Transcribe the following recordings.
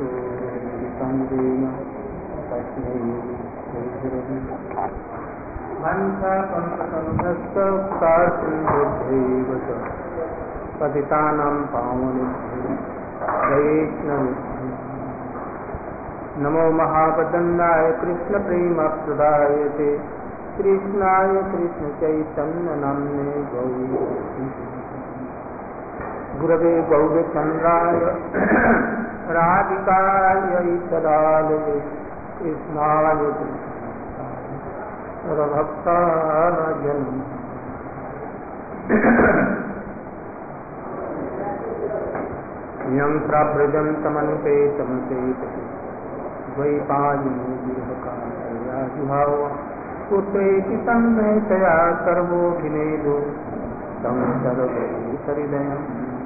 भगवतो संदेन तस्मै श्रीगुरवे वंशापन्तसंभ्रष्टकार्तिबुद्धैव च पतितानां पावनेभ्यो वैष्णवेभ्यो नमो महावदन्नाय कृष्णप्रेमप्रदायते कृष्णाय कृष्णचैतन्यनाम्ने गौरवे गुरवे गौरचन्द्राय राधिकायै सदालये कृष्णाय कृष्णभक्ताय यं प्रव्रजन्तमनुपेतमसेतते द्वैपायनो विरहकालयाजुहाव पुत्रेति तन्मयतया सर्वोऽभिनेदो तं सर्वभूतहृदयम्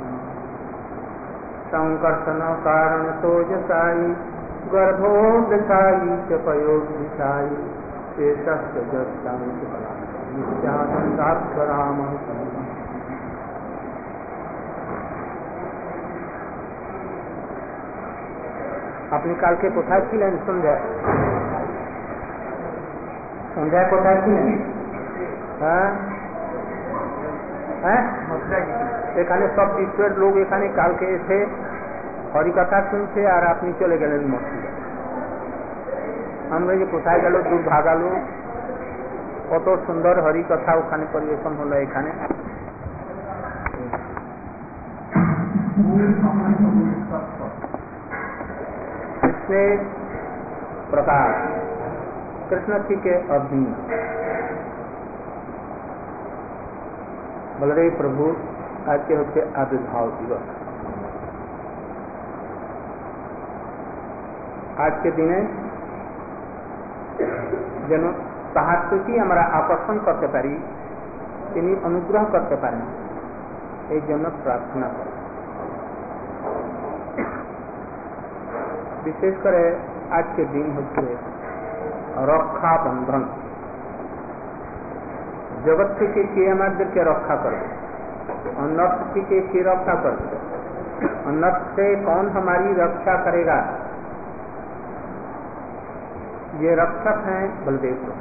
सङ्कर्षणकारणतोजसायि गर्भोदशायि च पयोदशायि शेषस्य जस्तांसि नित्यानन्दाक्षरामः আপনি কালকে কোথায় ছিলেন? সন্ধ্যায় কোথায় ছিলেন? এখানে সব বিশ্বের লোক এখানে কালকে এসে হরিকথা শুনছে আর আপনি চলে গেলেন মসজিদে। আমরা যে কোথায় গেল দুর্ভাগা লোক, কত সুন্দর হরিকথা ওখানে পরিবেশন হলো। এখানে कृष्ण प्रकाश कृष्ण जी के अधीन बलदेव प्रभु आज के होते आविर्भाव दिवस। आज के दिने যেন তাহার প্রতি আমরা আকর্ষণ করতে পারি, তিনি অনুগ্রহ করতে পারেন, এই জন্য প্রার্থনা করি। বিশেষ করে আজকের দিন হচ্ছে রক্ষা বন্ধন। জগৎ থেকে কে আমাদেরকে রক্ষা করবে? अनर्थ থেকে কে রক্ষা করবে? अनर्थ से कौन हमारी रक्षा करेगा? ये रक्षक हैं बलदेव प्रभु,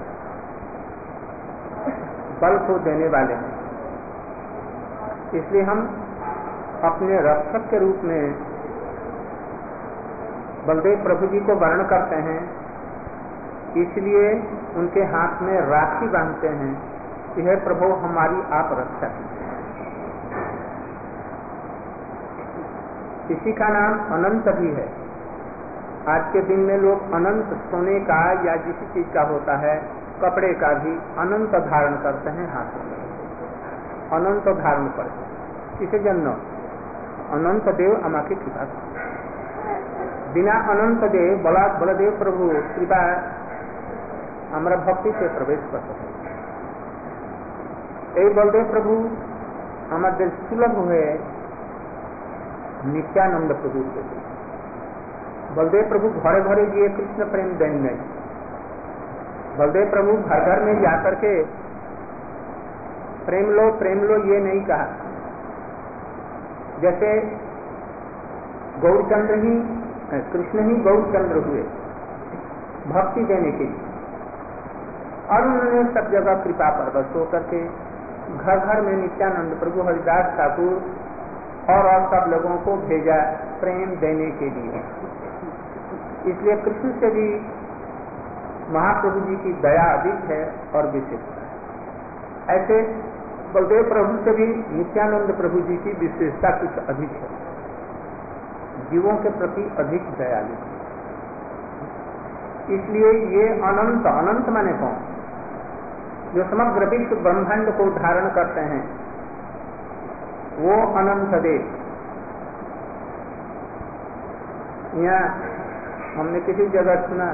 बल को देने वाले हैं। इसलिए हम अपने रक्षक के रूप में बलदेव प्रभु जी को वर्ण करते हैं, इसलिए उनके हाथ में राखी बांधते हैं। यह प्रभु हमारी आप रक्षा कीजिए। इसी का नाम अनंत भी है। आज के दिन में लोग अनंत सोने का या किसी चीज का होता है, कपड़े का भी अनंत धारण करते हैं हाथ में, अनंत धारण करते हैं। इसे जन्म अनंत देव আমাকে কৃপা করে। बिना अनंत देव बलदेव प्रभु कृपा আমরা ভক্তিতে প্রবেশ করতে পারি। এই বলদেব প্রভু আমাদের সুলভ হয়ে नित्यानंद प्रभु से। बलदेव प्रभु घरे घरे गए कृष्ण प्रेम देन नहीं। बलदेव प्रभु घर घर में जाकर के प्रेम लो ये नहीं कहा। जैसे गौरचंद्र ही कृष्ण ही गौरचंद्र हुए भक्ति देने के लिए, और उन्होंने सब जगह कृपा परवश होकर के घर घर में नित्यानंद प्रभु, हरिदास ठाकुर और सब लोगों को भेजा प्रेम देने के लिए। इसलिए कृष्ण से भी महाप्रभु जी की दया अधिक है और विशेषता है। ऐसे बलदेव प्रभु से भी नित्यानंद प्रभु जी की विशेषता कुछ अधिक है, जीवों के प्रति अधिक दयालु। इसलिए ये अनंत, अनंत माने कौन? जो समग्र विश्व ब्रह्मांड को धारण करते हैं, वो अनंत देव। यहाँ हमने किसी जगह सुना,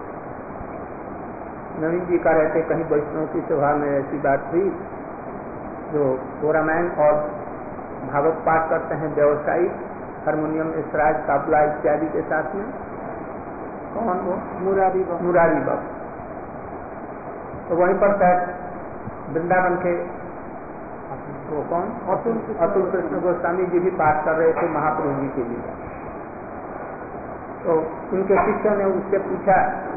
नवीन जी का रहते कहीं वैष्णव की सभा में ऐसी बात हुई, जो कोरामैन और भागवत पाठ करते हैं व्यवसायी, हारमोनियम, इसराज, तबला इत्यादि के साथ में। कौन वो? मुरारी बाबू। तो वहीं पर शायद वृंदावन के वो कौन अतुल कृष्ण गोस्वामी जी भी पाठ कर रहे थे महाप्रभु जी के लिए। तो उनके शिष्यों ने उससे पूछा,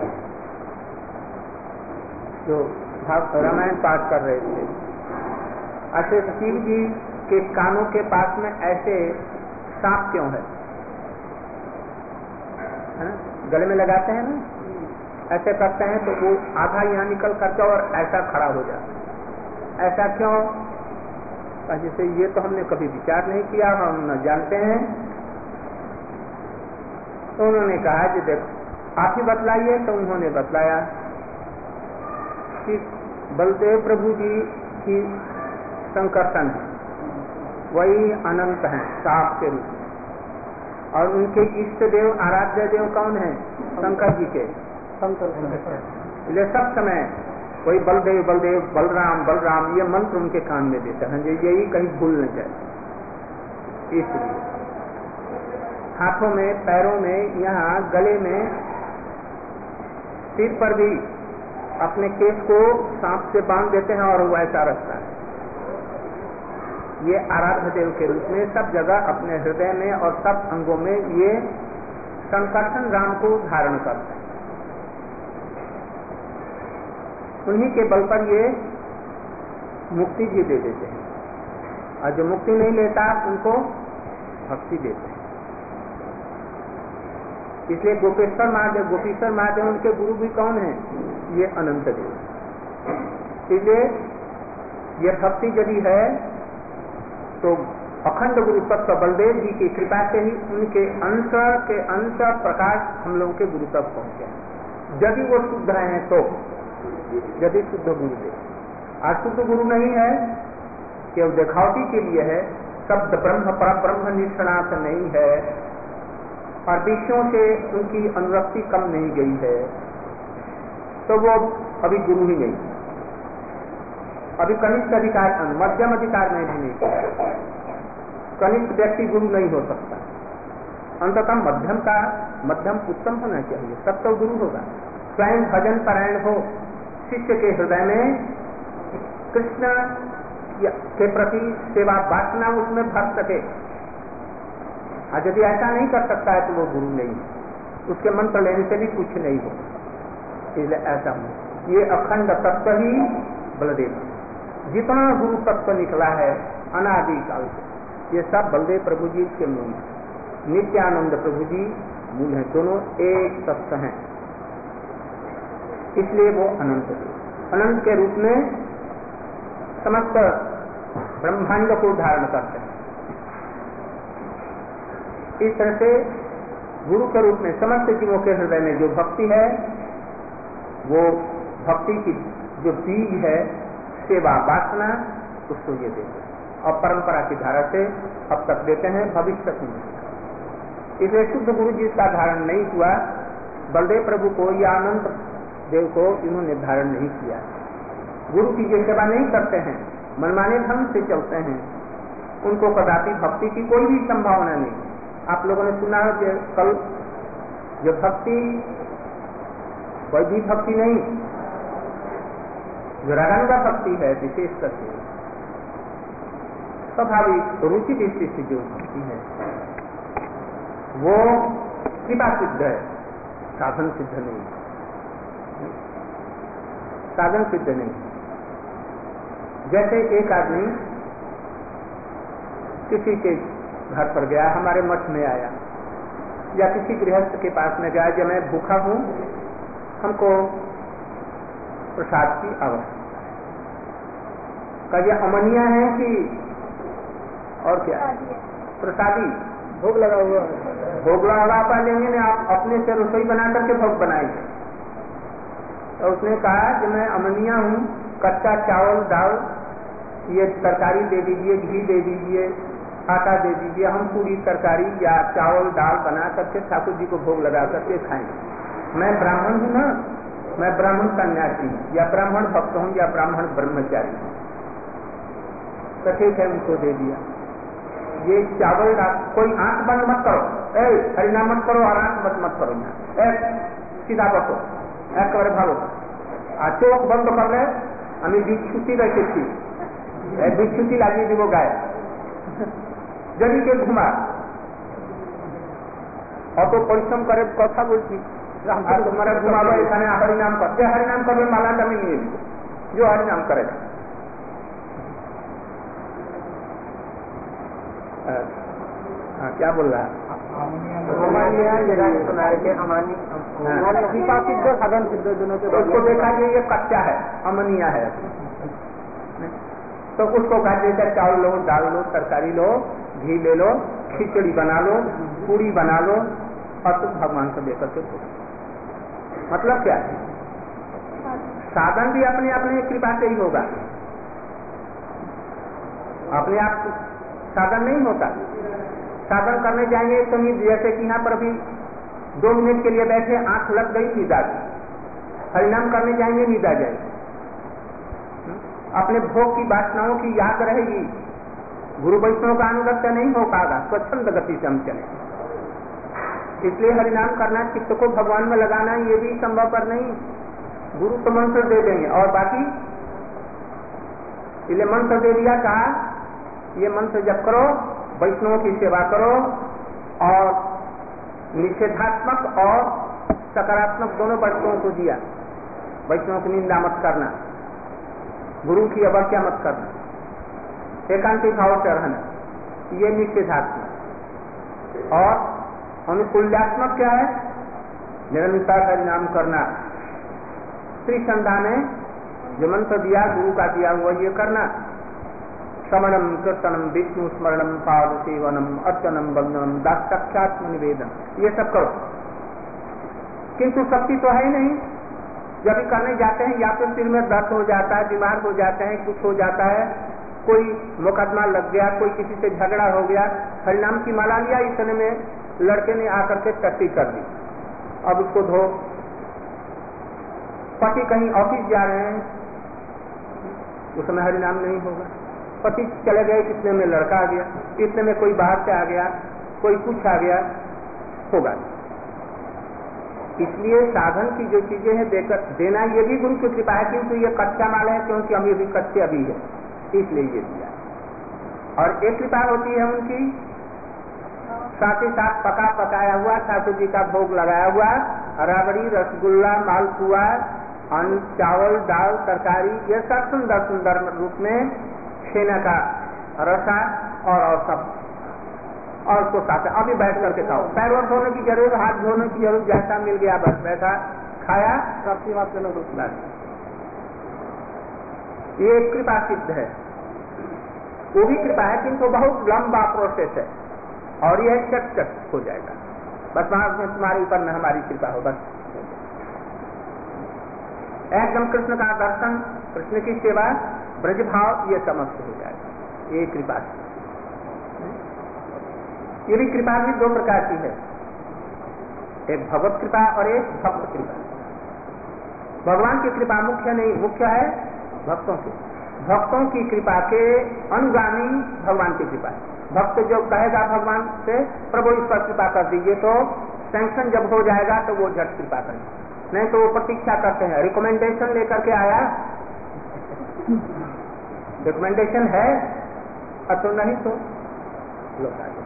जो रामायण पाठ कर रहे थे, अच्छा शिव जी के कानों के पास में ऐसे सांप क्यों है? गले में लगाते हैं ना, ऐसे करते हैं तो वो आधा यहाँ निकल करके और ऐसा खड़ा हो जाता है, ऐसा क्यों? जैसे ये तो हमने कभी विचार नहीं किया, हम न जानते हैं। तो उन्होंने कहा कि देखो आप ही बतलाइए। तो उन्होंने बतलाया कि बलदेव प्रभु जी की संकर्षण है, वही अनंत हैं सांप के रूप में, और उनके इष्ट देव आराध्य देव कौन है? शंकर जी के। इसलिए सब समय वही बलदेव बलदेव, बलराम बलराम, ये मंत्र उनके कान में देते हैं, यही कहीं भूल न जाए। इसलिए हाथों में, पैरों में, यहाँ गले में, सिर पर भी अपने केस को सांप से बांध देते हैं और वो ऐसा रखता है। ये आराध्य देव के रूप में सब जगह अपने हृदय में और सब अंगों में ये संकर्षण राम को धारण करते हैं। उन्हीं के बल पर ये मुक्ति भी दे देते हैं, और जो मुक्ति नहीं लेता उनको भक्ति देते हैं। इसलिए गोपेश्वर महादेव उनके गुरु भी कौन है? ये अनंत देव। इसलिए ये भक्ति यदि है तो अखंड गुरु तत्व बलदेव जी की कृपा से ही उनके अंश के अंश प्रकाश हम लोगों के गुरु तक पहुंचे। यदि वो शुद्ध हैं तो, यदि शुद्ध गुरु दे, अशुद्ध गुरु नहीं है, केवल दिखावटी के लिए है, शब्द ब्रह्म पर ब्रह्म निष्णात नहीं है, और विषयों से उनकी अनुरक्ति कम नहीं गई है, तो वो अभी गुरु ही नहीं, अभी कनिष्ठ अधिकार, मध्यम अधिकार में भी नहीं किया। कनिष्ठ व्यक्ति गुरु नहीं हो सकता, अंततः मध्यम उत्तम होना चाहिए, तब तो गुरु होगा। स्वयं भजन परायण हो, शिष्य के हृदय में कृष्ण के प्रति सेवा वासना उसमें भर सके। और यदि ऐसा नहीं कर सकता है तो वो गुरु नहीं, उसके मंत्र लेने से भी कुछ नहीं हो। इसलिए ऐसा हो, ये अखंड तत्व ही बलदेव, जितना गुरु तत्व निकला है अनादि काल से, ये सब बलदेव प्रभु जी के मूल है। नित्यानंद प्रभु जी मूल है, दोनों एक तत्व हैं। इसलिए वो अनंत अनंत के रूप में समस्त ब्रह्मांड को धारण करते हैं। इस तरह से गुरु के रूप में समस्त जीवों के हृदय में जो भक्ति है, वो भक्ति की जो बीज है सेवा वासना, उसको ये देते हैं और परंपरा की धारा से अब तक देते हैं, भविष्य में। इसलिए शुद्ध गुरु जी का धारण नहीं हुआ, बलदेव प्रभु को या अनंत देव को इन्होंने धारण नहीं किया। गुरु की जो सेवा नहीं करते हैं, मनमाने ढंग से चलते हैं, उनको कदापि भक्ति की कोई भी संभावना नहीं। आप लोगों ने सुना है कि कल जो भक्ति कोई भी भक्ति नहीं, जो रागानुगा भक्ति है विशेष करके स्वाभाविक रुचि दृष्टि से जो भक्ति है वो कृपा सिद्ध है, साधन सिद्ध नहीं, साधन सिद्ध नहीं। जैसे एक आदमी किसी के घर पर गया, हमारे मठ में आया, या किसी गृहस्थ के पास में गया, जब मैं भूखा हूं, हमको प्रसाद की आवश्यकता है। क्या यह अमनिया है कि और क्या? प्रसादी भोग लगा हुआ है, भोग लगा आप लेंगे ना, आप अपने से रसोई बना करके भोग बनाएंगे। तो उसने कहा कि मैं अमनिया हूँ, कच्चा चावल दाल ये तरकारी दे दीजिए, घी दे दीजिए, आटा दे दीजिए, हम पूरी तरकारी या चावल दाल बना करके ठाकुर जी को भोग लगा करके खाएंगे। मैं ब्राह्मण हूँ ना, मैं ब्राह्मण सन्यासी हूँ, या ब्राह्मण भक्त हूँ, या ब्राह्मण ब्रह्मचारी हूँ। तो ठीक है, उनको दे दिया। ये चावल दाल, कोई आंख बंद मत करो, हरिनाम मत करो और आंख मत करो, यहाँ सीधा बसो, एक भागो, चोख बंद कर ले। हमें बिच्छुती रखी थी, बिच्छुती लगी थी, वो गाय जल्दी के घुमा, और तो परिश्रम करे कथा बोलती तुम्हारा घुमाबो एखाने हरिनाम करते हरिनाम करवे माला का मिली जो हरिनाम करेगा। क्या बोल रहा है? कृपा सिद्ध साधन सिद्ध दोनों के उसको देखा कि ये कच्चा है, अमनिया है, तो उसको कहा जैसे चावल लो, दाल लो, तरकारी लो, घी ले लो, खिचड़ी बना लो, पूरी बना लो और तुम भगवान को देकर के दो। मतलब क्या है? साधन भी अपने अपने कृपा से ही होगा, अपने आप साधन नहीं होता। साधन करने जाएंगे तो जैसे कि यहाँ पर अभी 2 मिनट के लिए बैठे, आंख लग गई, नींद आ गई, हरिनाम करने जाएंगे नींद आ जाएगी, अपने भोग की वासनाओं की याद रहेगी, गुरु वैष्णव का अनुगत्य नहीं हो पाएगा, स्वच्छंद गति से हम चले। इसलिए हरिनाम करना, चित्त को भगवान में लगाना ये भी संभव पर नहीं। गुरु तो मंत्र दे देंगे और बाकी इसलिए मंत्र दे दिया, कहा ये मंत्र जप करो, वैष्णव की सेवा करो और निषेधात्मक और सकारात्मक दोनों वस्तुओं को दिया। वैष्णव की निंदा मत करना, गुरु की अवज्ञा मत करना, एकांतिक भाव से रहना, ये निषेधात्मक। और अनुकूल्यात्मक क्या है? निरंतर हरिनाम करना। श्री संध्या ने जो मंत्र दिया, गुरु का दिया हुआ ये करना। श्रवणम कीर्तनम विष्णु स्मरणम पाद सेवनम अर्चनम वंदनम दाक्षात्म निवेदन, ये सब करो। किंतु शक्ति तो है नहीं। जब भी करने जाते हैं या तो सिर में दर्द हो जाता है, बीमार हो जाते हैं, कुछ हो जाता है, कोई मुकदमा लग गया, कोई किसी से झगड़ा हो गया, हरिनाम की माला लिया, इतने में लड़के ने आकर के टट्टी कर दी, अब उसको धो। पति कहीं ऑफिस जा रहे हैं, उस समय हरिनाम नहीं होगा। पति चले गए, कितने में लड़का आ गया, इतने में कोई बाहर से आ गया, कोई कुछ आ गया, होगा। इसलिए साधन की जो चीजें हैं देकर देना, ये भी गुरु की कृपा है, किंतु ये कच्चा माल है, क्योंकि हम ये भी कच्चे अभी है, इसलिए ये दिया। और एक कृपा होती है उनकी, साथ ही साथ पकाया हुआ ठाकुर जी का भोग लगाया हुआ, राबड़ी, रसगुल्ला, मालपुआ, अन्न, चावल, दाल, तरकारी, ये सब सुंदर सुंदर रूप में छेना का रसा और सब, और उसको साथ अभी बैठ करके खाओ। पैर और धोने की जरूरत, हाथ धोने की जरूरत, जैसा मिल गया बस बैठा खाया, सबकी बात करना रुक। ये कृपा सिद्ध है, वो भी कृपा है, किंतु बहुत लंबा प्रोसेस है और यह चट हो जाएगा। बस वहां में तुम्हारे ऊपर न हमारी कृपा हो, बस एकदम कृष्ण का दर्शन, कृष्ण की सेवा, ब्रज भाव, ये समस्त हो जाएगा। ये कृपा, ये भी कृपा भी 2 प्रकार की है, एक भगवत कृपा और एक भक्त कृपा। भगवान की कृपा मुख्य नहीं, मुख्य है भक्तों की। भक्तों की कृपा के अनुगामी भगवान की कृपा। भक्त जो कहेगा भगवान से, प्रभु इस पर कृपा कर दीजिए, तो सैंक्शन जब हो जाएगा तो वो झट कृपा करेंगे, नहीं तो वो प्रतीक्षा करते हैं। रिकमेंडेशन लेकर के आया, रिकमेंडेशन है तो नहीं तो लोग आगे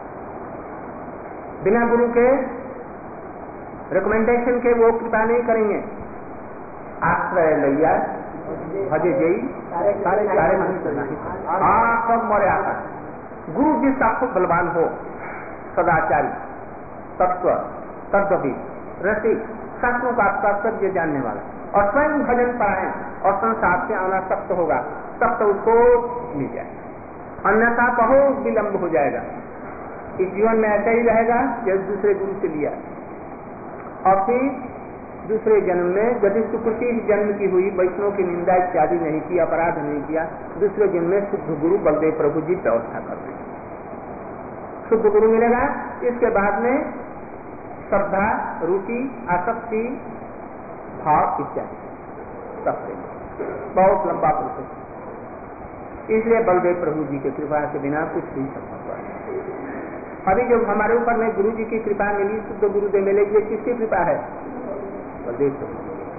बिना गुरु के रिकमेंडेशन के वो कृपा नहीं करेंगे। आश्रय लैया भजे जई सारे सब मरे आकर। गुरु जिस आपको बलवान हो, सदाचारी, तत्व, तत्वविद, रसिक, शास्त्रों का कर्तव्य जानने वाला और स्वयं भजन परायण और संसार से आना सख्त होगा, तब तो उसको मिल जाए, अन्यथा बहुत विलंब हो जाएगा। इस जीवन में ऐसा ही रहेगा जब दूसरे गुरु से लिया, और फिर दूसरे जन्म में यदि सुकृति जन्म की हुई, वैष्णव की निंदा इत्यादि नहीं की, अपराध नहीं किया, दूसरे जन्म में शुद्ध गुरु बलदेव प्रभु जी व्यवस्था कर देंगे, शुद्ध गुरु मिलेगा। इसके बाद में श्रद्धा, रुचि, आसक्ति, भाव इत्यादि सब बहुत लंबा प्रोसेस। इसलिए बलदेव प्रभु जी की कृपा के बिना कुछ भी संभव नहीं। अभी जो हमारे ऊपर में गुरु जी की कृपा मिली, शुद्ध गुरुदेव मिले, ये किसकी कृपा है? बलदेव प्रभु।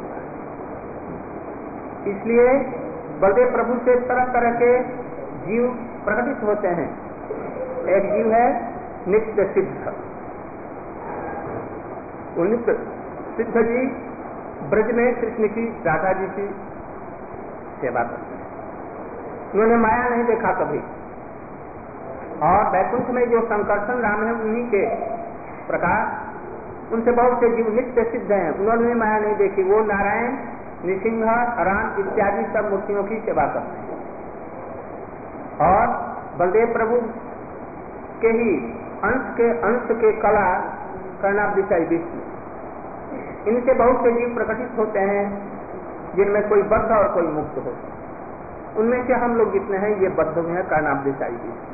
इसलिए बलदेव प्रभु से तरह तरह के जीव प्रकटित होते हैं। एक जीव है नित्य सिद्ध, उन्नीस सिद्ध जी ब्रज में कृष्ण की राधा जी की सेवा करते हैं। उन्होंने माया नहीं देखा कभी, और वैकुंठ में जो संकर्षण राम है उन्हीं के प्रकार उनसे बहुत से जीव नित्य सिद्ध हैं, उन्होंने माया नहीं देखी। वो नारायण, नृसिंह, राम इत्यादि सब मूर्तियों की सेवा करते हैं। और बलदेव प्रभु के ही अंश के कला कर्णावृषाई विष्णु, इनसे बहुत से जीव प्रकटित होते हैं जिनमें कोई बद्ध और कोई मुक्त हो। उनमें से हम लोग जितने हैं ये बद्ध हुए हैं कर्णावृषाई विष्णु।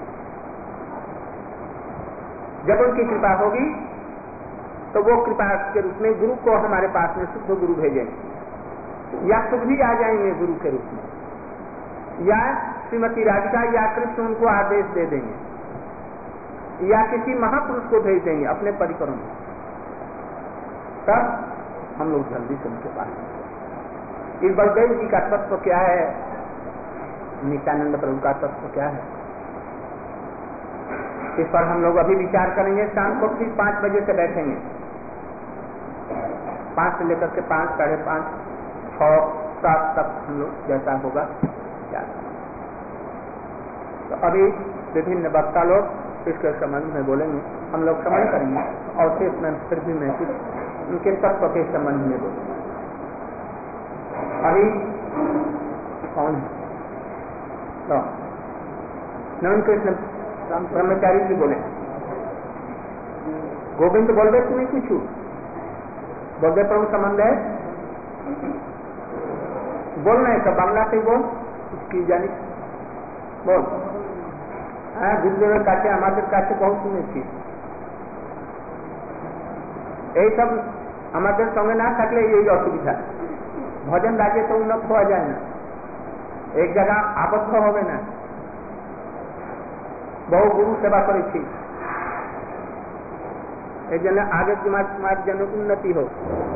जब उनकी कृपा होगी तो वो कृपा के रूप में गुरु को हमारे पास में शुद्ध गुरु भेजेंगे, या खुद भी आ जाएंगे गुरु के रूप में, या श्रीमती राधिका या कृष्ण उनको आदेश दे देंगे, या किसी महापुरुष को भेज देंगे अपने परिकरों में। तब हम लोग जल्दी से उनके पास। इस बलदेव जी का तत्व क्या है, नित्यानंद प्रभु का तत्व क्या है, इस पर हम लोग अभी विचार करेंगे। शाम को ठीक 5 बजे से बैठेंगे, 5 से लेकर के 5, 5:30, 6, 7 तक हम लोग जैसा होगा विचार करेंगे। तो अभी विभिन्न वक्ता लोग इसके संबंध में बोलेंगे, हम लोग समझ करेंगे, और फिर भी मैं कुछ उनके तत्व के संबंध में बोलूंगा। अभी कौन है? तो नवीन कृष्ण ब्रह्मचारी जी बोले, गोविंद बोल रहे तुम्हें कुछ बोल दे, प्रभु संबंध है बोलना है, तो बांग्ला से बोल, उसकी जानी बोल। हाँ, गुरुदेव काছে আমাদের কাছে बहुत শুনেছি, এই সব আমাদের সঙ্গে না থাকলে এই অসুবিধা। ভজন রাগে তো উন্নত হওয়া যায় না, এক জায়গা আবদ্ধ হবে না। বহু গুরু সেবা করেছি, এই জন্য আগে তোমার যেন উন্নতি হোক।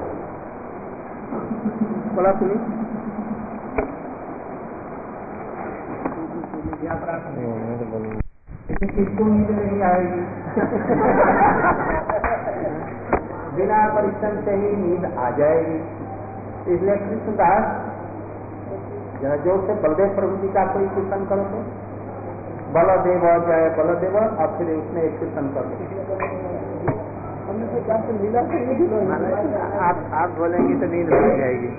বলা তুমি किसको नींद नहीं आएगी? बिना परिश्रम से ही नींद आ जाएगी। इसलिए कृष्णदास जरा जोर से बलदेव प्रभु जी का कोई कीर्तन करो तो बलदेव जय बलदेव, और फिर उसमें एक कीर्तन करो। आप बोलेंगे तो नींद आ जाएगी।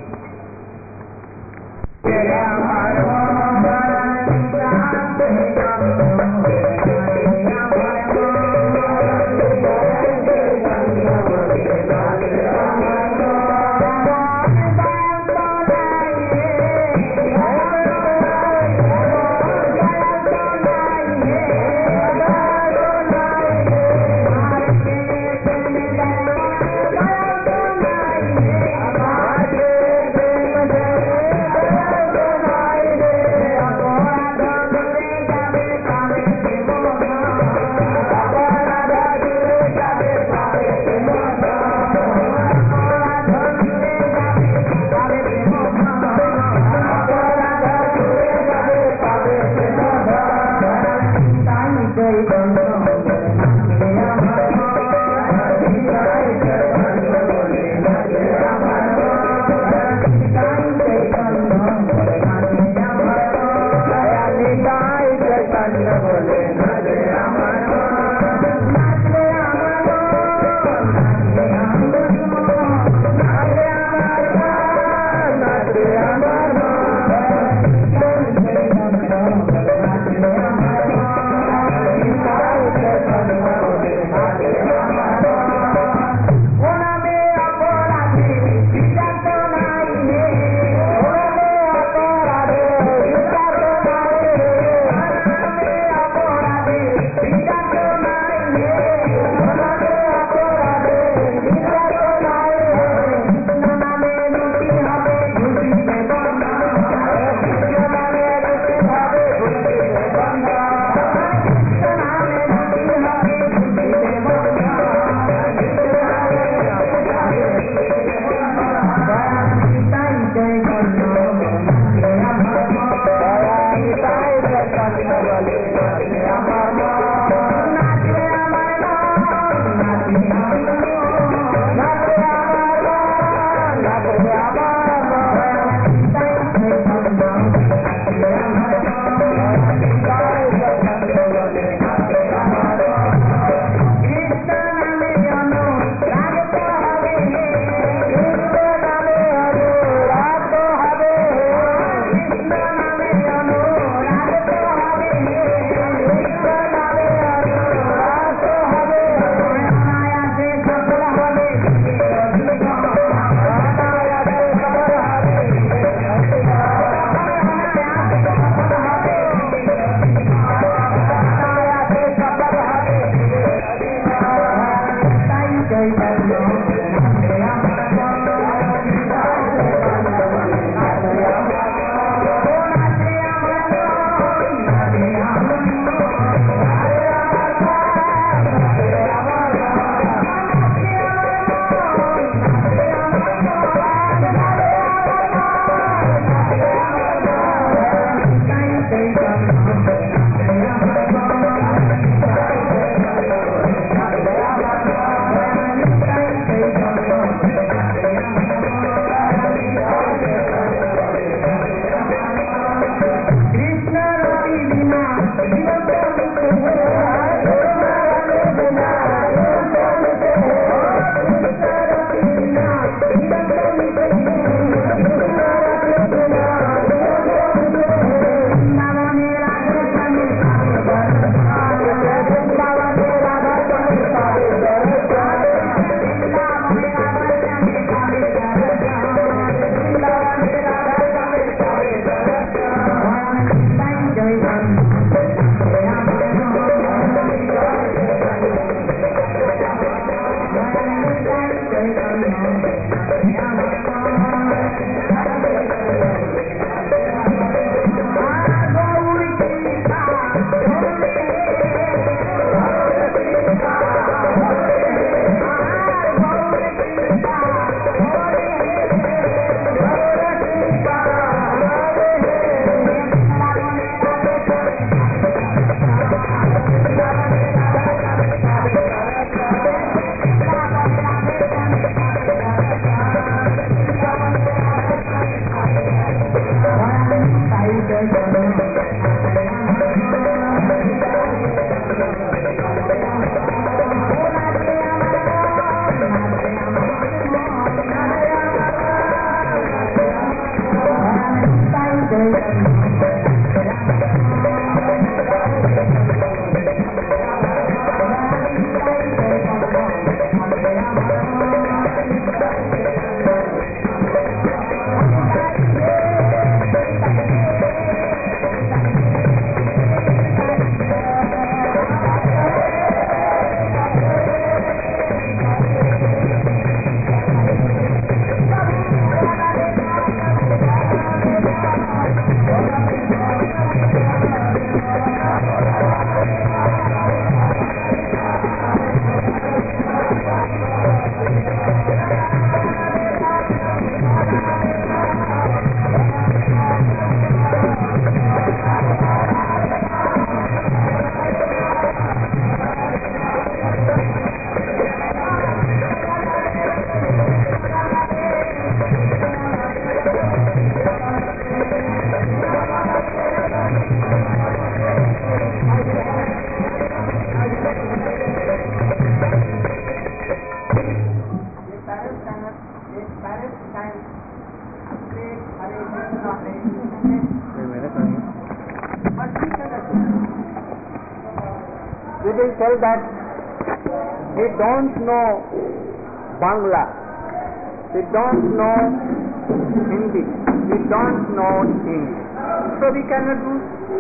we will tell that we don't know Bangla, we don't know Hindi, we don't know English, so we cannot do.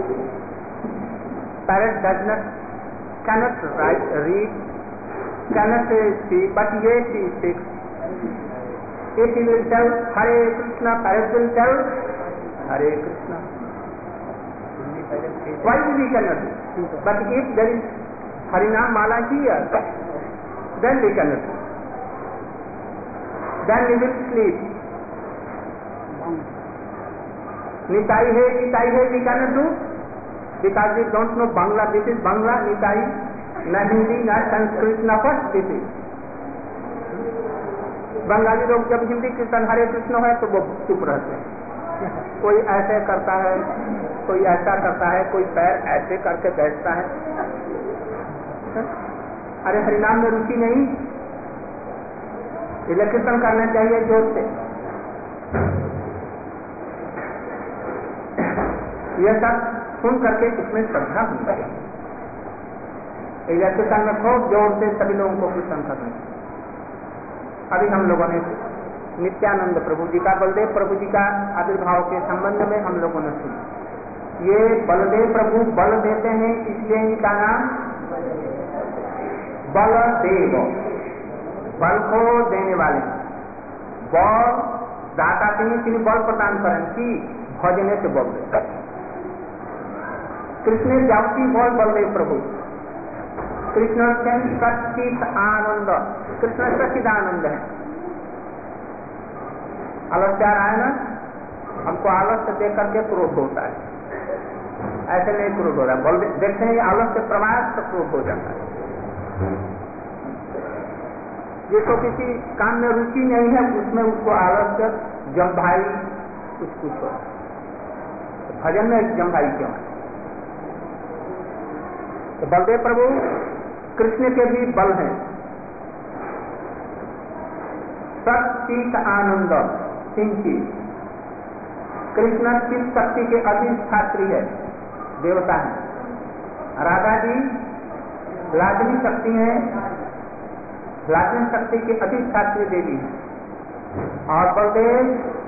Parrot cannot write, read, cannot speak, but yet he speaks. If he will tell Hare Krishna, parrot will tell Hare Krishna. Why we cannot do? But if there is Harinam Mala here, then we cannot do. Then we will sleep. Nitai hai, we cannot do, because we don't know Bangla. This is Bangla, Nitai, na Hindi, na Sanskrit, na first this is. Bengali लोग जब हिंदी कीर्तन हरे कृष्ण है तो वो चुप रहते हैं, कोई ऐसे करता है, कोई ऐसा करता है, कोई पैर ऐसे करके बैठता है। अरे हरिनाम में रुचि नहीं, इसलिए कीर्तन करना चाहिए जोर से। यह सब सुन करके उसमें श्रद्धा होनी चाहिए। कीर्तन में खूब जोर से सभी लोगों को कीर्तन करना चाहिए। अभी हम लोगों ने नित्यानंद प्रभु जी का, बलदेव प्रभु जी का आविर्भाव के संबंध में हम लोगों ने सुना। ये बलदेव प्रभु बल देते हैं, इसलिए इनका नाम बलदेव, बल को देने वाले। बल दाता তিনি বল প্রদান করেন, কি ভজনে से বল देते। कृष्ण जाति बल बलदेव प्रभु, कृष्ण सच्चित आनंद, कृष्ण सच्चिद आनंद है। आलस्य आ रहा है ना, हमको आलस्य देख करके क्रोध होता है, ऐसे नहीं क्रोध हो रहा है। बल देखते हैं आलस्य प्रवाह तो क्रोध हो जाता है। जिसको किसी काम में रुचि नहीं है उसमें उसको आलस्य जम्भाई कुछ हो, भजन में जम्भाई क्यों है? तो बलदेव प्रभु कृष्ण के भी बल हैं। सचित आनंद सिंची, कृष्ण चित शक्ति के अधिष्ठात्री है, देवता है। राधा जी लाडली शक्ति है, लाडली शक्ति की अधिष्ठात्री देवी है, और बलदेव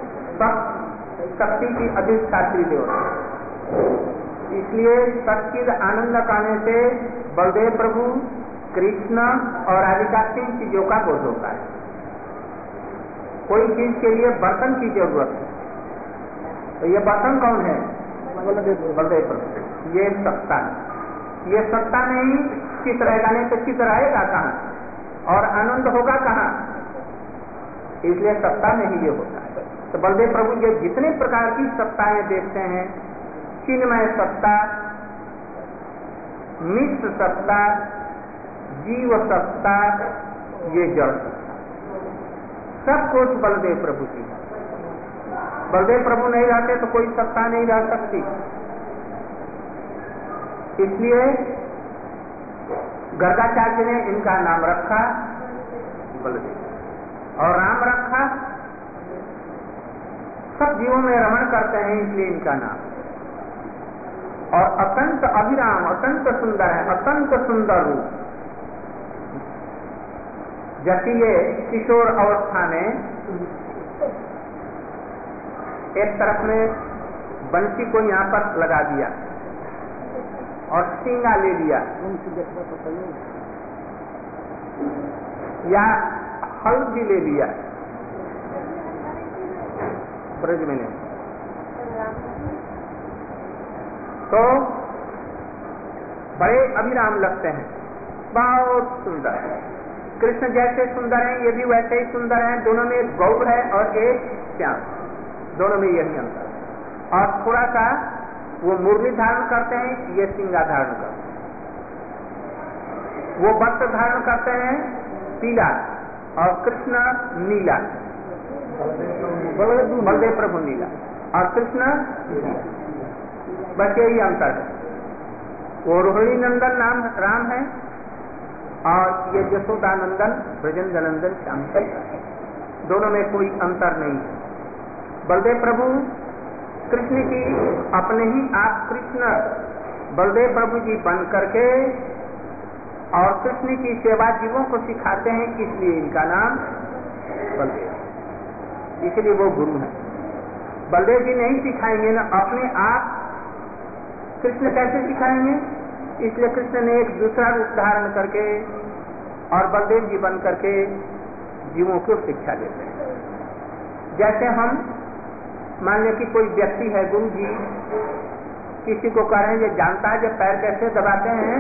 शक्ति की अधिष्ठात्री देवता। इसलिए सच्चिद आनंद कहने से बलदेव प्रभु, कृष्ण और राधिका 3 चीजों का बोध होता है। कोई चीज के लिए बर्तन की जरूरत है, तो ये बर्तन कौन है? बलदेव प्रभु। ये सत्ता है, ये सत्ता नहीं चित रहेगा, नहीं तो चित रहेगा कहाँ और आनंद होगा कहाँ? इसलिए सत्ता में ही ये होता है। तो बलदेव प्रभु ये जितने प्रकार की सत्ताएं देखते हैं, चिन्मय सत्ता, मिश्र सत्ता, जीव सत्ता, ये जड़ सत्ता, सब कुछ बलदेव प्रभु की। बलदेव प्रभु नहीं रहते तो कोई सत्ता नहीं रह सकती। इसलिए गर्गाचार्य ने इनका नाम रखा बलदेव, और राम रखा। सब जीवों में रमण करते हैं इसलिए इनका नाम। और अत्यंत अभिराम, अत्यंत सुंदर है, अत्यंत सुंदर रूप। जबकि ये किशोर अवस्था में एक तरफ में बंसी को यहाँ पर लगा दिया और सींगा ले लिया, या हल्दी ले लिया ब्रज में नहीं, तो बड़े अभिराम लगते हैं, बहुत सुंदर है। कृष्ण जैसे सुंदर हैं ये भी वैसे ही सुंदर हैं। दोनों में एक गौर है और एक श्याम, दोनों में यही अंतर है। और थोड़ा सा वो मुरली धारण करते हैं, ये सिंगा धारण करते हैं। वो वस्त्र धारण करते हैं पीला और कृष्ण नीला, बलदेव प्रभु नीला और कृष्ण, बस यही अंतर है। वो रोहिणी नंदन नाम राम है और ये यशोदानंदन ब्रजेंद्रनंदन श्याम है। दोनों में कोई अंतर नहीं है। बलदेव प्रभु कृष्ण की अपने ही आप कृष्ण बलदेव प्रभु जी बन करके और कृष्ण की सेवा जीवों को सिखाते हैं, इसलिए इनका नाम बलदेव, इसलिए वो गुरु हैं। बलदेव जी नहीं सिखाएंगे ना अपने आप, कृष्ण कैसे सिखाएंगे? इसलिए कृष्ण ने एक दूसरा रूप धारण करके और बलदेव जी बन करके जीवों को शिक्षा देते हैं। जैसे हम मान लें कि कोई व्यक्ति है, गुरु जी किसी को कह रहे हैं, ये जानता है जब पैर कैसे दबाते हैं,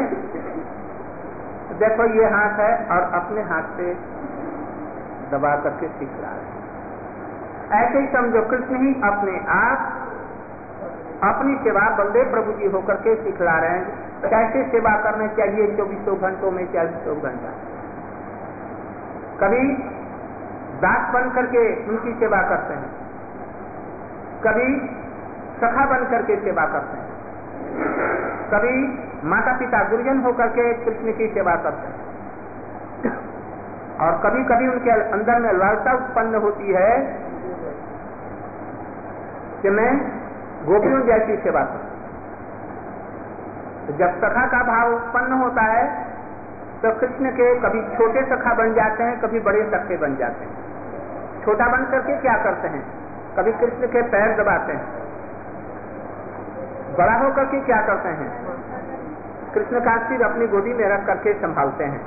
देखो ये हाथ है, और अपने हाथ से दबा करके सिखला रहे हैं। ऐसे ही समझो कृष्ण ही अपने आप अपनी सेवा बलदेव प्रभु जी होकर के सिखला रहे हैं, कैसे सेवा करने चाहिए 24 घंटों में 24 घंटा। कभी दास बन करके उनकी सेवा करते हैं, कभी सखा बन करके सेवा करते हैं, कभी माता पिता गुरुजन होकर के कृष्ण की सेवा करते हैं, और कभी कभी उनके अंदर में लालसा उत्पन्न होती है कि मैं गोपियों जैसी सेवा करूं। तो जब सखा का भाव उत्पन्न होता है तो कृष्ण के कभी छोटे सखा बन जाते हैं, कभी बड़े सखे बन जाते हैं। छोटा बन करके क्या करते हैं, कभी कृष्ण के पैर दबाते हैं, बड़ा होकर के क्या करते हैं, कृष्ण का सिर अपनी गोदी में रख करके संभालते हैं,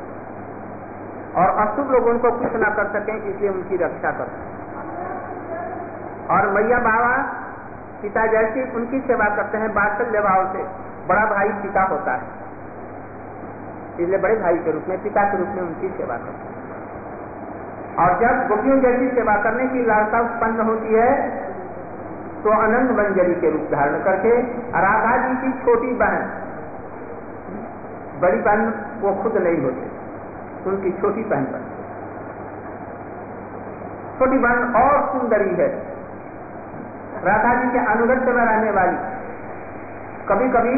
और अशुभ लोग उनको कुछ ना कर सकें इसलिए उनकी रक्षा करते हैं। और मैया बाबा पिता जैसी उनकी सेवा करते हैं वात्सल्य भाव से। बड़ा भाई पिता होता है, इसलिए बड़े भाई के रूप में, पिता के रूप में उनकी सेवा करते हैं। और जब गोपियों जैसी सेवा करने की लालसा उत्पन्न होती है तो अनंत मंजरी के रूप धारण करके राधा जी की छोटी बहन, बड़ी बहन वो खुद नहीं होते, उनकी छोटी बहन बनती। छोटी बहन और सुंदरी है, राधा जी के अनुगत्य में रहने वाली। कभी कभी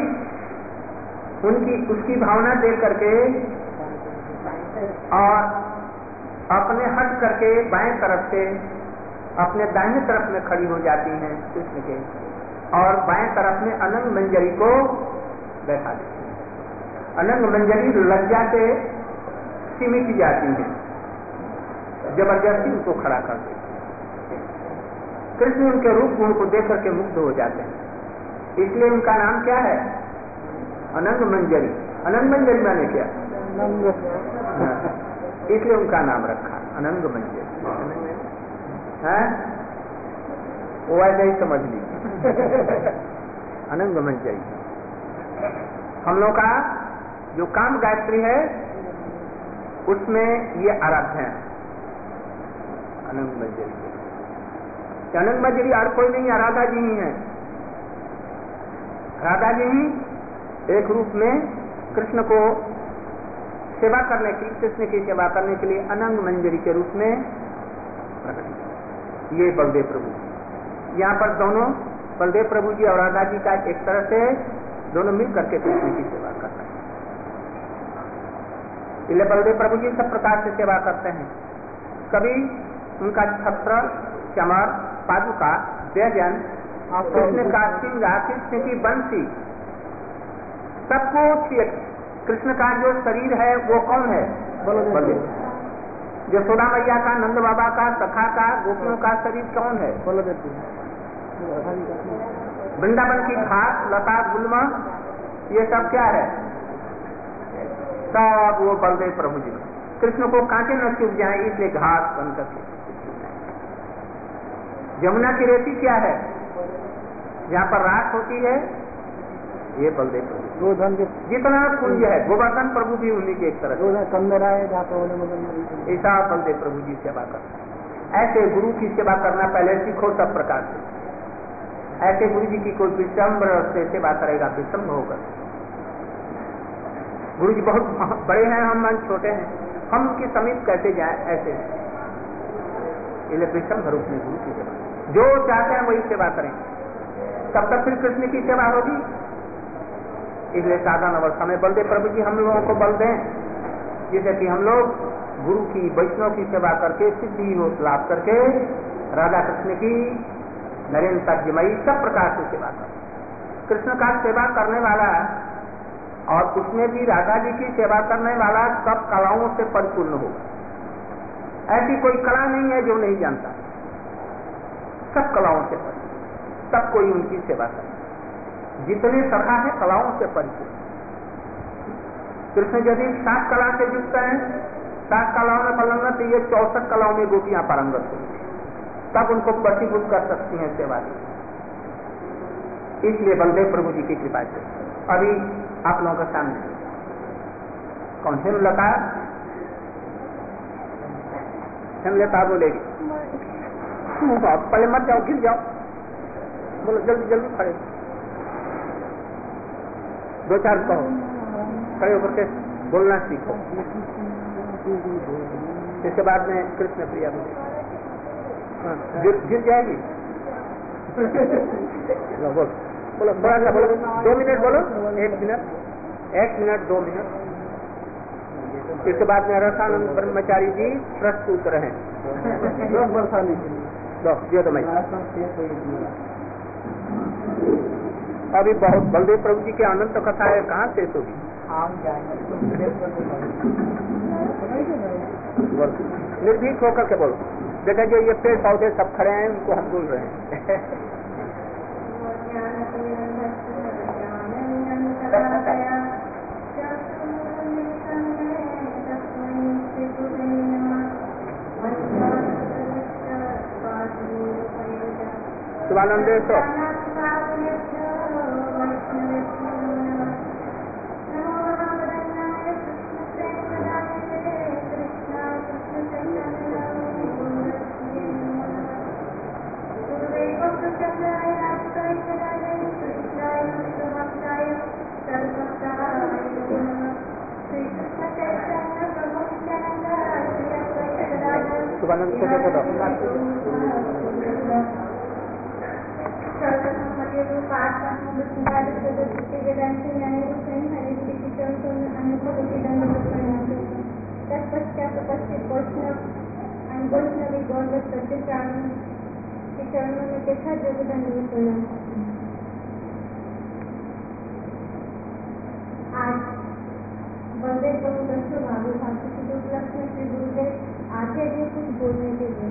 उसकी भावना देख करके और अपने हट करके बाएं तरफ से अपने दाहिने तरफ में खड़ी हो जाती हैं कृष्ण के, और बाएं तरफ में अनंग मंजरी को बैठा देती हैं। अनंग मंजरी लज्जा से सिमट जाती है, जबरदस्ती उनको खड़ा कर देती है। कृष्ण उनके रूप गुण को देख करके मुग्ध हो जाते हैं, इसलिए उनका नाम क्या है, अनंग मंजरी। अनंग मंजरी माने क्या, इसलिए उनका नाम रखा अनंग मंजरी है, वो ऐसे ही समझ लीजिए। अनंग मंजरी हम लोग का जो काम गायत्री है उसमें ये आराध्य है अनंग मंजरी। अनंग मंजरी और कोई नहीं, राधा जी ही है। राधा जी ही एक रूप में कृष्ण को सेवा करने की, कृष्ण की सेवा करने के लिए अनंग मंजरी के रूप में प्रकट। ये बलदेव प्रभु, यहाँ पर दोनों बलदेव प्रभु जी और राधा जी का एक तरह से दोनों मिल करके कृष्ण की सेवा कर रहे हैं। इसलिए बलदेव प्रभु जी सब प्रकार से सेवा करते हैं। कभी उनका छत्र, चमर, पादुका, व्यंजन, कृष्ण का सिंगा, कृष्ण की बंसी, सब कुछ कृष्ण का जो शरीर है वो कौन है, बलदेव। यशोदा मैया का, नंद बाबा का, सखा का, गोपियों का शरीर कौन है, बलदेव। वृंदावन की घास, लता, गुल्म, ये सब क्या है, सब वो बलदेव प्रभु जी। कृष्ण को कांटे न चुभ जाए इसलिए घास बन करके। यमुना की रेती क्या है, जहाँ पर राख होती है, ये बलदेव प्रभु। गोधन जितना कुंज है, गोवर्धन प्रभु भी उन्हीं के एक तरह ऐसा बलदेव प्रभु जी सेवा करते हैं। ऐसे गुरु की सेवा करना पहले सीखो सब प्रकार से। ऐसे गुरु जी की कोई विश्रम्भ से सेवा करेगा, विश्रम्भ होकर। गुरु जी बहुत बड़े हैं, हम छोटे हैं, हम उनके समीप कैसे जाए, ऐसे विश्रम्भ रूप में गुरु की सेवा जो चाहते हैं वही सेवा करें, तब तक फिर कृष्ण की सेवा होगी। इसलिए साधारण अवस्था में बलदेव प्रभु जी हम लोगों को बल दें, जिससे कि हम लोग गुरु की, वैष्णव की सेवा करके सिद्धि लाभ करके राधा कृष्ण की, नरेंद्र तर्जमयी सब प्रकार से सेवा करें। कृष्ण का सेवा करने वाला और उसमें भी राधा जी की सेवा करने वाला सब कलाओं से परिपूर्ण होगा। ऐसी कोई कला नहीं है जो नहीं जानता, सब कलाओं से परिपूर्ण, सब कोई उनकी सेवा करता। जितने सखा है कलाओं से परिपूर्ण। कृष्ण यदि 7 कला से युक्त हैं, 7 कलाओं में पारंगत, ये 64 कलाओं में गोपियां पारंगत होंगी, तब उनको वशीभूत कर सकती हैं सेवा की। इसलिए बलदेव प्रभु जी की कृपा से अभी आप लोगों के सामने कौन हेमलता, हेमलता बोलेगी, पहले मत जाओ, गिर जाओ, बोलो जल्दी जल्दी खड़े, 2-4 कहो, खड़े होकर के बोलना सीखो। इसके बाद में कृष्ण प्रिया बोले, गिर जाएगी। बोलो बोलो, थोड़ा सा बोलो, 2 मिनट बोलो, 1 मिनट 2 मिनट। इसके बाद में रसानंद ब्रह्मचारी जी प्रस्तुत रहे। अभी बहुत बलदेव प्रभु जी की अनंत कथा है, कहाँ शेष होगी? निर्भीक होकर के बोलो। देखा जो ये पेड़ पौधे सब खड़े हैं उनको हम बोल रहे हैं। शिवानंदेश्वर शिवानंद छोटे चरणों में देखा जगदन आज बलदेव प्रभु दर्शो भागो शास्त्री के उपलक्ष्य में श्री गुरुदेव आगे भी कुछ बोलने के लिए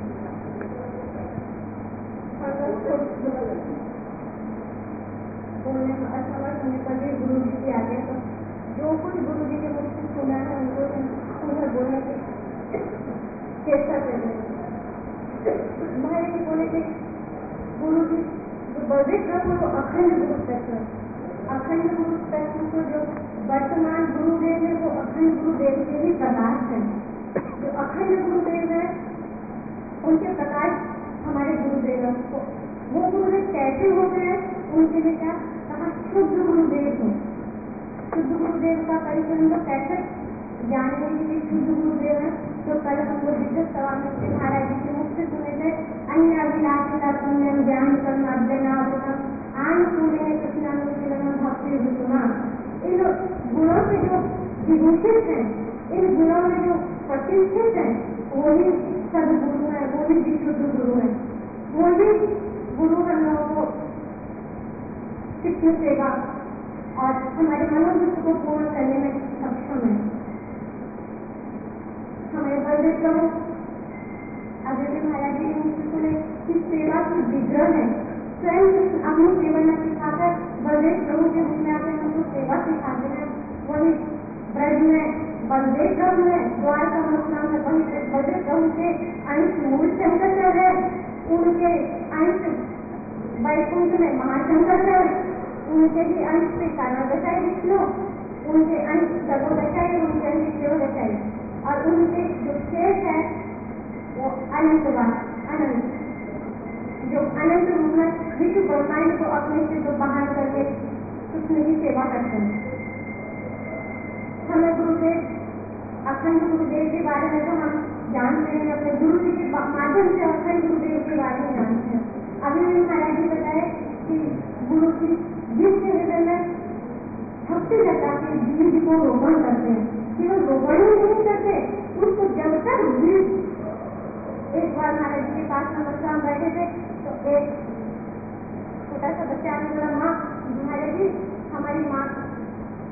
बोलने में असमर्थ होने पर भी गुरु जी के आगे तो जो कुछ गुरु जी के मुख से सुना है उनको उन्हें बोलने की चेष्टा कर रहे हैं। महाराज जी बोले थे गुरु जी जो बलदेव प्रभु वो अखंड गुरु तत्व, अखंड गुरु तत्व को जो वर्तमान गुरुदेव है वो अखंड गुरुदेव के ही प्रकाश है। जो अखंड गुरुदेव है उनके प्रकाश हमारे गुरुदेव को, वो गुरुदेव कैसे होते हैं उनके लिए क्या कहा, शुद्ध गुरुदेव हो। शुद्ध गुरुदेव का परिचय हम लोग कैसे जानने के लिए शुद्ध गुरुदेव है, तो कल हम लोग विद्युत स्वामी श्री महाराज जी के मुख से सुने थे, अन्य अभिलाषिता पुण्यम ज्ञान कर्म अध्ययनावतम आन सूर्य कृष्णानुशीलम भक्ति विष्णुना। इन गुणों से जो विभूषित है, इन गुणों में जो प्रतिष्ठित है, वही सदगुरु है, वही विशुद्ध गुरु है, वही गुरु हम लोगों को शिक्षण देगा और हमारे मनोवृत्ति को पूर्ण करने में सक्षम है। हमें बलदेव प्रभु अजय महाराज जी ने सुने कि सेवा की विग्रह है, स्वयं अपनी सेवा न सिखाकर बलदेव प्रभु के मुख में आकर हमको सेवा सिखाते हैं। वही ब्रज में बलदेव प्रभु है, द्वारका नाम है, वही बलदेव प्रभु के अंश मूल शंकर है, उनके अंश वैकुंठ में महाशंकर है, उनके ही अंश से कारणदशाई विष्णु, उनके अंश सर्वदशाई, उनके अंश शिवदशाई, और उनके जो शेष है वो अनंतवाद, अनंत, जो अनंत रूप में विश्व ब्रह्मांड को अपने से तो बाहर करके कृष्ण की सेवा करते हैं। हमें गुरुदेव, अखंड गुरुदेव के बारे में तो हम जानते हैं, अपने गुरु जी के माध्यम से अखंड गुरुदेव के बारे में जानते हैं। अभी भी महाराज जी बताए कि गुरु जी जिसके हृदय में भक्ति लगा के बीज को रोपण करते हैं, केवल रोपण ही नहीं करते, उसको जब तक बीज। एक बार महाराज जी के पास में बच्चा हम बैठे थे, तो एक छोटा सा बच्चा ने बोला, माँ महाराज जी हमारी माँ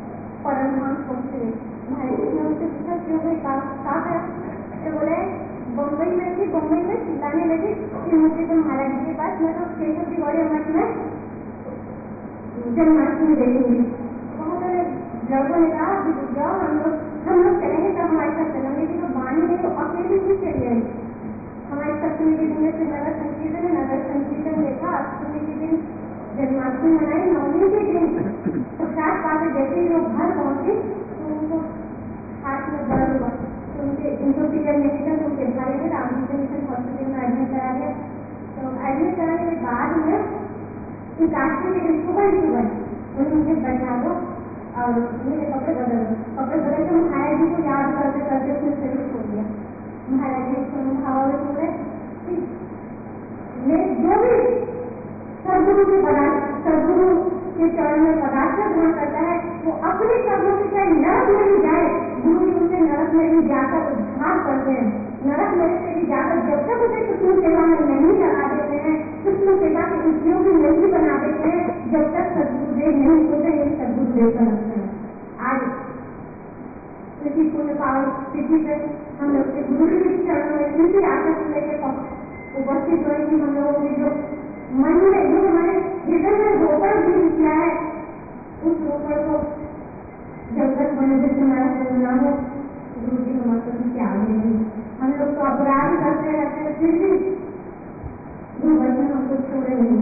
परमहंस पहुंचे। महाराज जी ने उनसे पूछा क्यों भाई कहा है? तो बोले बम्बई में थी, बम्बई में चिल्लाने लगी कि मुझे तो महाराज जी के पास मैं तो स्टेशन की बड़े मठ में जन्माष्टमी देखेंगे। वहाँ पर लोगों ने कहा कि जाओ हम लोग चलेंगे तो हमारे साथ चलेंगे, कि तो बानी नहीं तो अकेले भी चली आई। हमारे सप्तमी के दिन में फिर नगर संकीर्तन देखा, अष्टमी के दिन जन्माष्टमी मनाई, नवमी के दिन प्रसाद पाते जैसे ही लोग घर पहुंचे तो उनको हाथ में दर्द हुआ, तो इनको पीरियड नहीं था, तो उनके भाई ने रामकृष्ण मिशन हॉस्पिटल में एडमिट करा दिया। तो एडमिट कराने के बाद में काटने के दिन सुबह उन्हें मुझे बैठा दो और मेरे कपड़े बदल के महाराज जी को याद करते करते उसने शरीर छोड़ दिया। महाराज जी भाव में बोले कि मैं जो भी सदगुरु के चरण में पदार्थ ग्रहण करता है वो अपने कर्मों से चाहे नरक में भी जाए, गुरु जी उसे नरक में भी जाकर उद्धार करते हैं। नरक में से भी जाकर जब तक उसे कृष्ण सेवा में नहीं लगा देते हैं, कृष्ण सेवा के उपयोगी नहीं बना देते हैं, जब तक सदगुरुदेव नहीं होते हैं सदगुरुदेव का लक्षण है। आज इसी पुण्य पावन तिथि पे हम लोग के गुरु जी के चरणों में इनकी आशा को लेकर उपस्थित हुए कि हम लोगों ने जो मन में जो हमारे हृदय में रोपण भी किया है, उस रोपण को जब तक मनोबल हमारा पूर्ण न हो, गुरु जी हमारे कभी क्या आगे नहीं। हम लोग तो अपराध करते रहते हैं, फिर भी गुरु वचन हमको छोड़े नहीं।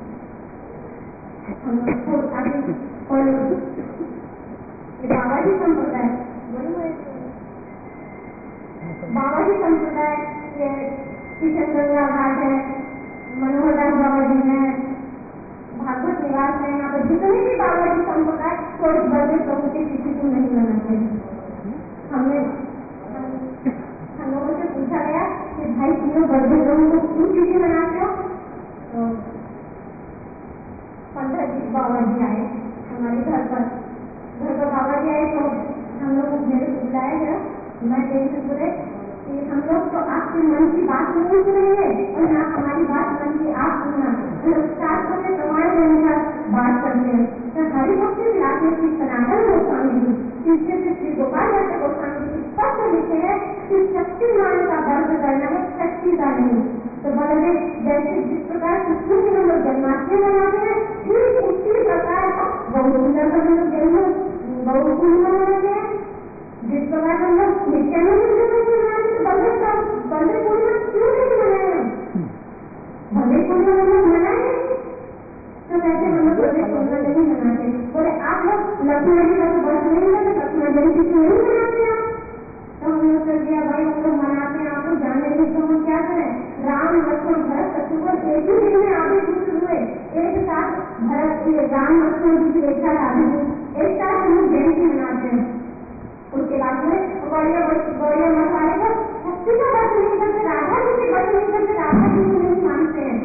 हम लोग को आगे और बाबा जी संप्रदाय, बाबा जी संप्रदाय किशन गंगा घाट है, मनोहर दास बाबा जी हैं, भागवत निवास है, यहाँ पर जितने भी बाबा जी संप्रदाय तो इस बड़े प्रभु की तिथि को नहीं मनाते। हम लोगों से पूछा गया कि भाई तुम लोग बड़े प्रभु को क्यों तिथि मनाते हो? तो पंडित जी बाबा जी आए हमारे घर पर बाबा जी आए तो हम लोग मेरे को बुलाया गया। मैं देखते बोले कि हम लोग तो आपके मन की बात नहीं सुनेंगे और ना हमारी बात मन की आप सुनना, शास्त्र के प्रमाण के अनुसार बात करते हैं। तो हरि भक्ति विलास में श्री सनातन गोस्वामी जी, इससे श्री गोपाल दास गोस्वामी जी स्पष्ट लिखते हैं कि शक्तिमान का वर्ग करना है, शक्ति का नहीं। तो बलदेव जैसे जिस प्रकार कृष्ण की हम लोग जन्माष्टमी मनाते हैं, ठीक उसी प्रकार बहुत सुंदर हम लोग जन्म बहुत पूर्ण मनाते हैं। जिस प्रकार हम लोग नित्यानंद मनाते तो बलदेव पूर्णिमा क्यों नहीं मनाए? बलदेव पूर्णिमा हम लोग मनाए तो वैसे हम लोग बलदेव पूर्णिमा नहीं मनाते। बोले आप लोग लक्ष्मण जी का तो वर्ष नहीं है, लक्ष्मण जयंती क्यों नहीं मनाते आप? तो हम लोग कर दिया भाई हम लोग मनाते हैं, आप लोग जाने नहीं तो हम क्या करें? राम लक्ष्मण भरत शत्रुघ्न एक ही दिन में आगे पुत्र हुए, एक साथ भरत राम लक्ष्मण जी एक साथ आगे एक साथ हम लोग जयंती मनाते हैं। उसके बाद में गौड़िया मसाले को शक्ति का वर्ष नहीं करते, राधा जी के वर्ष नहीं करते, राधा जी को नहीं मानते हैं।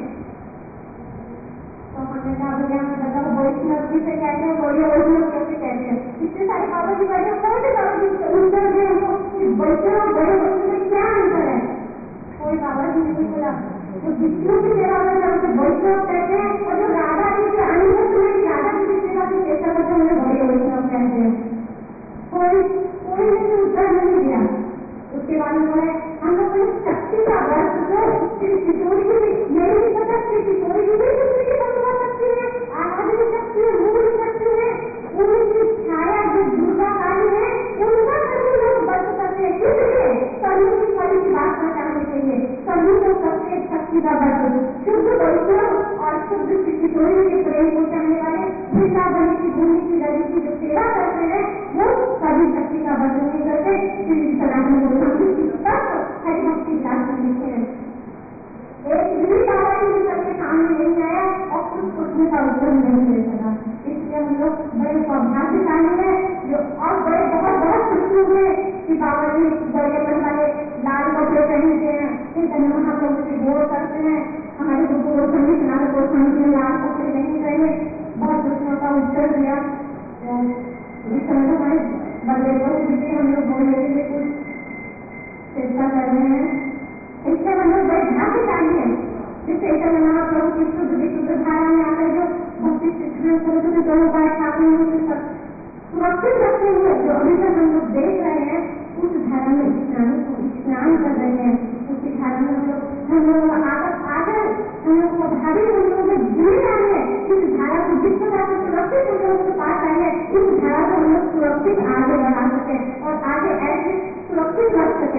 तो हमने कहा भैया मैं बताओ वैष्णव किसे कहते हैं, गौड़िया वैष्णव कैसे कहते हैं? इतने सारे बाबा जी बैठे कौन से बाबा जी उत्तर दे हमको कि वैष्णव बड़े वैष्णव में क्या अंतर है? कोई बाबा जी नहीं बोला। तो विष्णु की सेवा करते हैं उसे वैष्णव कहते हैं, और जो राधा जी के अनुभव में राधा जी की सेवा की चेष्टा करते हैं उन्हें बड़े वैष्णव कहते हैं। कोई ने उत्तर नहीं दिया। उसके बाद उन्होंने हम लोग शक्ति का वर्ष को किशोरी की यही नहीं पता कि किशोरी की भी दूसरी की बंधुआ शक्ति है, आराधनी शक्ति है, मूल शक्ति है, उनकी छाया जो दुर्गा काली है उनका सभी लोग वर्ष करते हैं। इसलिए सभी की कली की बात बचाने के लिए सभी को सबसे शक्ति का वर्ष शुद्ध वैष्णव और शुद्ध किशोरी के प्रेम को चाहने वाले वृंदावन की भूमि की रवि की जो सेवा करते हैं वो कभी शक्ति का वर्ष नहीं करते। श्री सनातन गोस्वामी जी हरि भक्ति विलास में लिखे हैं। एक भी बाबा जी सबके सामने नहीं आया और कुछ पूछने का उत्तर नहीं दे सका। इसलिए हम लोग बड़े सौभाग्यशाली है जो और बड़े बहुत खुशी हुए कि बाबा जी बड़े वाले लाल कपड़े पहनते हैं, फिर महाप्रभु से गोर करते हैं। हमारे गुरु गोस्वामी सनातन गोस्वामी जी लाल कपड़े नहीं पहने, बहुत प्रश्नों का उत्तर दिया। इस समय हमारे बलदेव जी हम लोग बोलने के लिए कुछ चेष्टा कर रहे हैं। इससे हम लोग बड़े भाग्यशाली है जिससे महाप्रभु की शुद्ध विशुद्ध धारा में आकर जो भक्ति शिक्षण दोनों का सुरक्षित रखते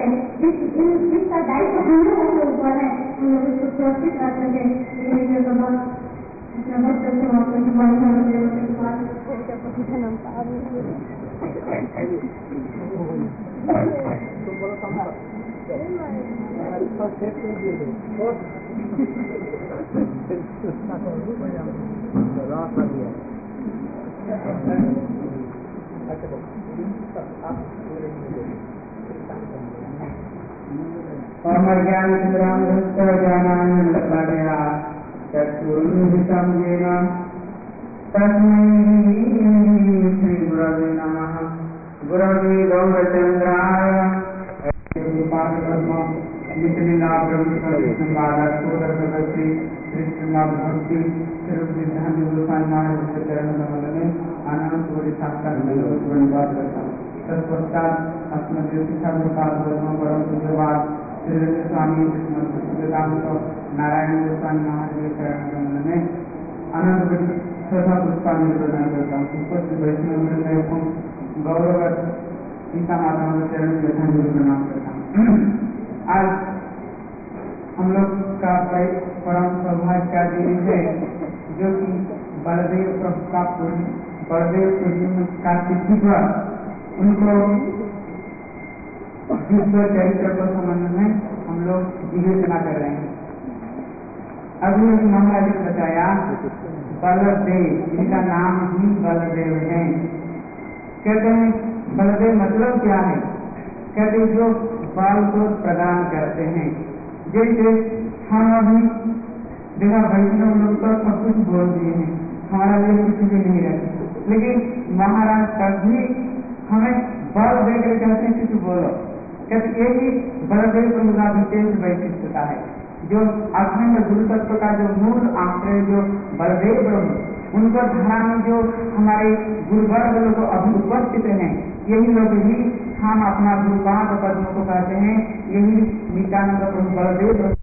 करते हैं, जिसका दायित्व हम लोगों के ऊपर है, हम लोग इसको सुरक्षित रखते हैं। ज्ञान चक्षुरुन्मिलितं तस्मै श्री गुरवे नमः। गुरवे गौरचन्द्राय भक्ति सिद्धांत गोस्वामी महाराज के चरण कमल में आनंद पूरी साक्षात तत्पश्चात अस्मद परम पूज्यपाद श्री स्वामी नारायण गोस्वामी महाराज के चरण कमल में आनंद श्रद्धा पुष्पांजलि प्रदान करता हूँ। उपस्थित वैष्णव वृंद एवं गौरव सीता माता के चरण में श्रद्धांजलि प्रदान करता हूँ। आज हम लोग का परम सौभाग्य का दिन है, जो कि बलदेव प्रभु का बलदेव का तिथि पर उनको विश्व चरित्र को संबंध में हम लोग विवेचना कर रहे हैं। अभी महाराज ने बताया बलदेव, जिनका नाम ही बलदेव है। कहते हैं बलदेव मतलब क्या है? कहते हैं जो बल को प्रदान करते हैं। जैसे हम अभी देखा वैष्णव लोग तो सब कुछ बोल दिए हैं, हमारा लिए कुछ भी नहीं रहता, लेकिन महाराज तब भी हमें बल देकर कहते हैं कुछ बोलो। कहते यही बलदेव प्रभु का विशेष वैशिष्टता है। जो अखंड गुरु तत्व का जो मूल आश्रय जो बलदेव प्रभु, उनको धारा में जो हमारे गुरुवर्ग लोग अभी उपस्थित हैं, यही लोग ही हम अपना गुरुपाद पद्म को कहते हैं। यही नित्यानंद प्रभु बलदेव